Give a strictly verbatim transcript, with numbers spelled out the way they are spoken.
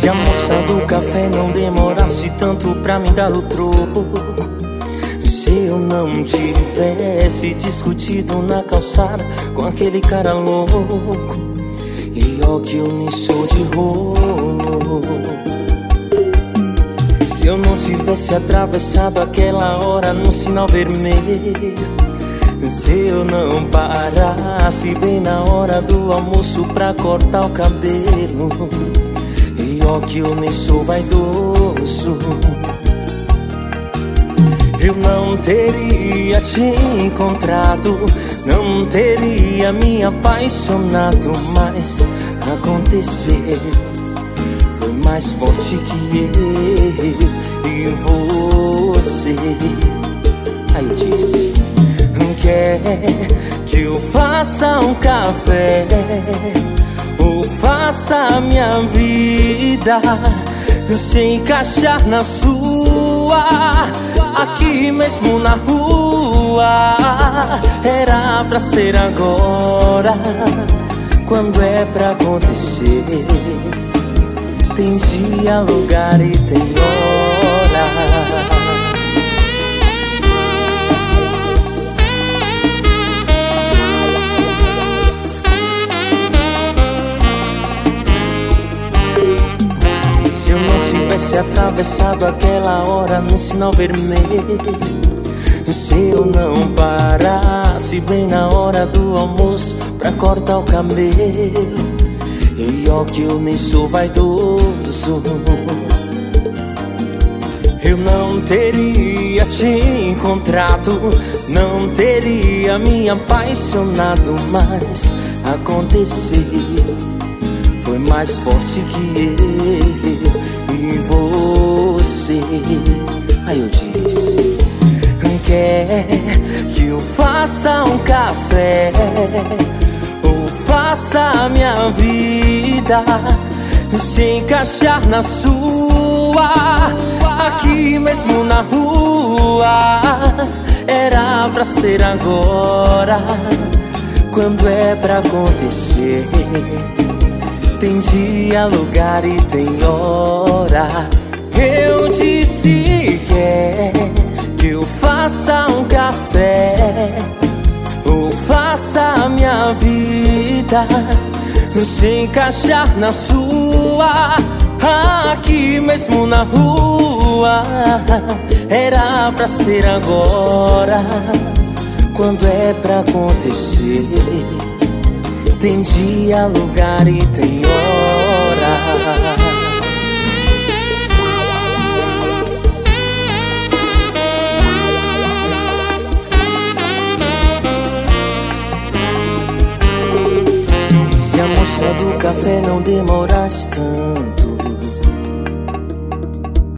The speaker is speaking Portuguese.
Se a moça do café não demorasse tanto pra me dar o troco, se eu não tivesse discutido na calçada com aquele cara louco, e ó que eu nem sou de rolo. Se eu não tivesse atravessado aquela hora no sinal vermelho, se eu não parasse bem na hora do almoço pra cortar o cabelo, e ó que eu nem sou vaidoso, eu não teria te encontrado, não teria me apaixonado. Mas acontecer foi mais forte que eu e você. Aí eu disse: quer que eu faça um café ou faça a minha vida se encaixar na sua, aqui mesmo na rua? Era pra ser agora, quando é pra acontecer. Tem dia, lugar e tem hora. Se eu não tivesse atravessado aquela hora no sinal vermelho, se eu não parasse bem na hora do almoço pra cortar o cabelo, e ó que eu nem sou vaidoso, eu não teria te encontrado, não teria me apaixonado. Mas acontecer foi mais forte que eu e você. Aí eu disse: quer que eu faça um café ou faça a minha vida se encaixar na sua, aqui mesmo na rua? Era pra ser agora, quando é pra acontecer. Tem dia, lugar e tem hora. Eu disse: quer que eu faça um café ou faça a minha vida se encaixar na sua, aqui mesmo na rua? Era pra ser agora, quando é pra acontecer. Tem dia, lugar e tem hora. Se a moça do café não demorasse tanto